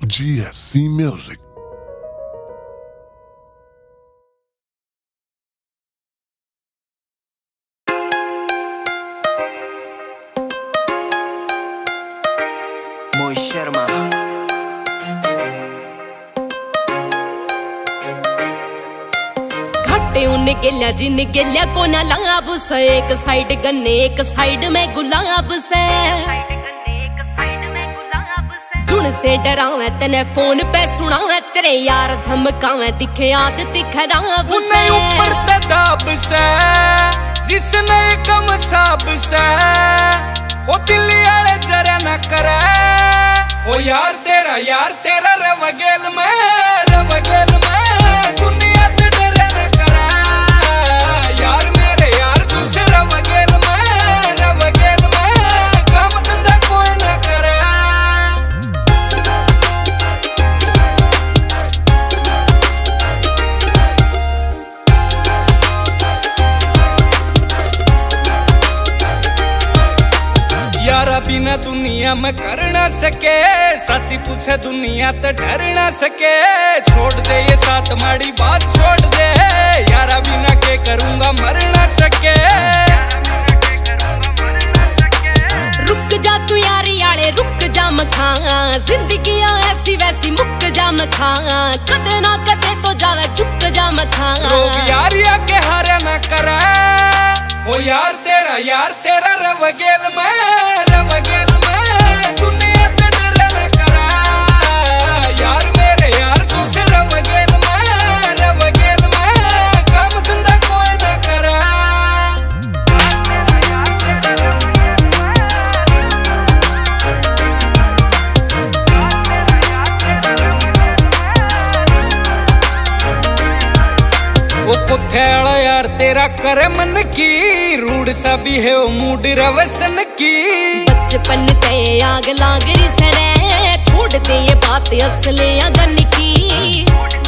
GSC Music. Moy Sharma. घाटे उन गेल्या जिन गेल्या कोना लाभ से, एक साइड गन्ने एक साइड में गुलाब से। जुन से डरावे तने फोन पे सुनावे, तेरे यार धमकावे दिखे आदत खराब से। ऊपर दाब से जिसने कम साब से, वो दिल्ली वाले जरा न करे। ओ यार तेरा रवगेल में दुनिया ते डरे न करे। यार मेरे यार तुझसे रवगेल में काम धंधा कोई न करे। यारा बिना दुनिया में कर ना सके, सच्ची पूछे दुनिया तो डर ना सके। छोड़ दे ये साथ माड़ी बात छोड़ दे, यारा बिना के करूँगा मर ना सके। रुक जा तू यारी आले रुक जा मखा, जिंदगी ऐसी वैसी मुक जा मखा। कदे ना कदे तो जावे झुक जा मखा। लोग यारिया के हारे ना करे। ओ यार तेरा रवगेल में दुनिया ते डरे न करे। यार मेरे यार तुझसे रवगेल में काम धंधा कोई न करे। वो कुत्थेड़ा यार तेरा करे मन की, रूड सा भी है वो मूड रवसन की। बचपन ते आग लाग रही सरे, छोड़ दे ये बात असले गन की।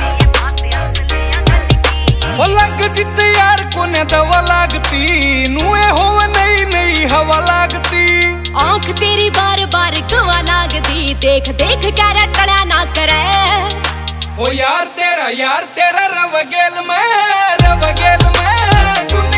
वो लग जित यार कोने दवा लागती, नुए हो नई हवा लागती। आंख तेरी बार बार गवा लागती, देख कर टड़ा ना करे। ओ यार तेरा रवगेल में